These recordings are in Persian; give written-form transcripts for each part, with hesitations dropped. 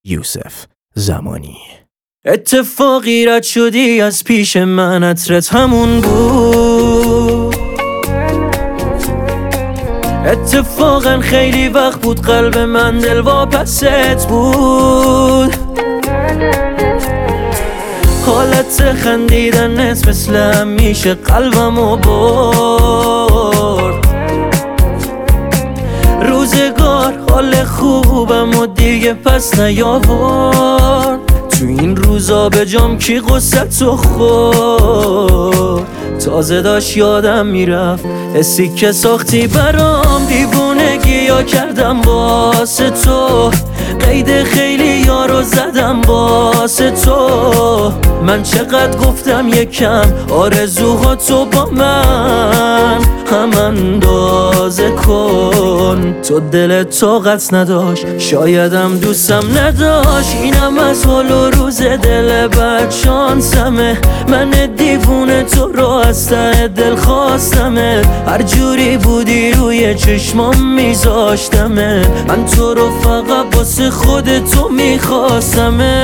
یوسف زمانی. اتفاقی رد شدی از پیش من، عطرت همون بود. اتفاقا خیلی وقت بود قلب من دلواپست بود. حالت خندیدنت مثل همیشه قلبمو برد. روزگار حال خوبم و دیگه پس نیاورد. تو این روزا به جام کی قصتو خورد. تازه داشت یادم میرفت حسی که ساختی برام، دیوونگی یا کردم واسه تو. قید خیلی یارو زدم واسه تو. من چقدر گفتم یکم آرزوهاتو با من هم اندازه کن. تو دلت طاقت نداشت، شایدم دوستم نداشت. اینم از حال و روز دل بد شانسمه. من دیوونه تو رو از ته دل خواستمه. هر جوری بودی روی چشمام میذاشتمه. من تو رو فقط واسه خودتو میخواستمه.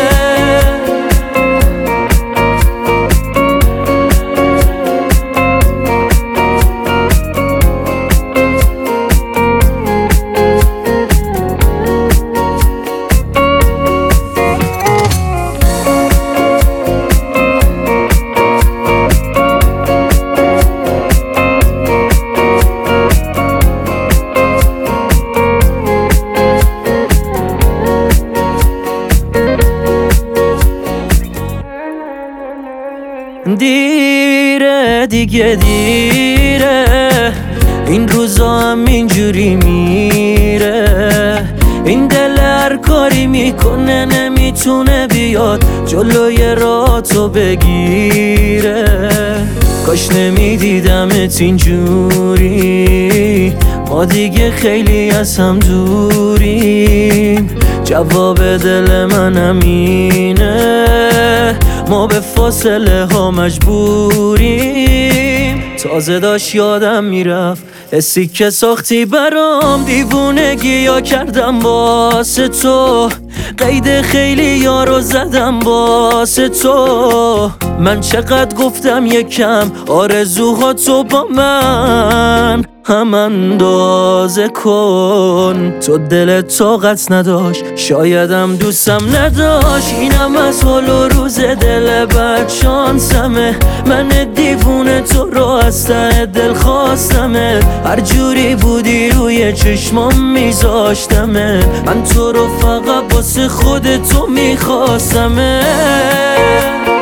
دیره دیگه دیره، این روزا هم اینجوری میره. این دل هر کاری میکنه نمیتونه بیاد جلوی راهتو بگیره. کاش نمیدیدمت اینجوری، ما دیگه خیلی از هم دوریم. جواب دل من همینه، ما به فاصله ها مجبوریم. تازه داشت یادم میرفت حسی که ساختی برام، دیوونگی یا کردم واسه تو. قید خیلی یارو زدم واسه تو. من چقدر گفتم یکم آرزوهاتو با من هم اندازه کن. تو دلت طاقت نداشت، شایدم دوستم نداشت. اینم از حال و روز دل بد شانسمه. من دیوونه تو رو از ته دل خواستمه. هر جوری بودی روی چشمام میذاشتمه. من تو رو فقط واسه خودتو میخواستمه.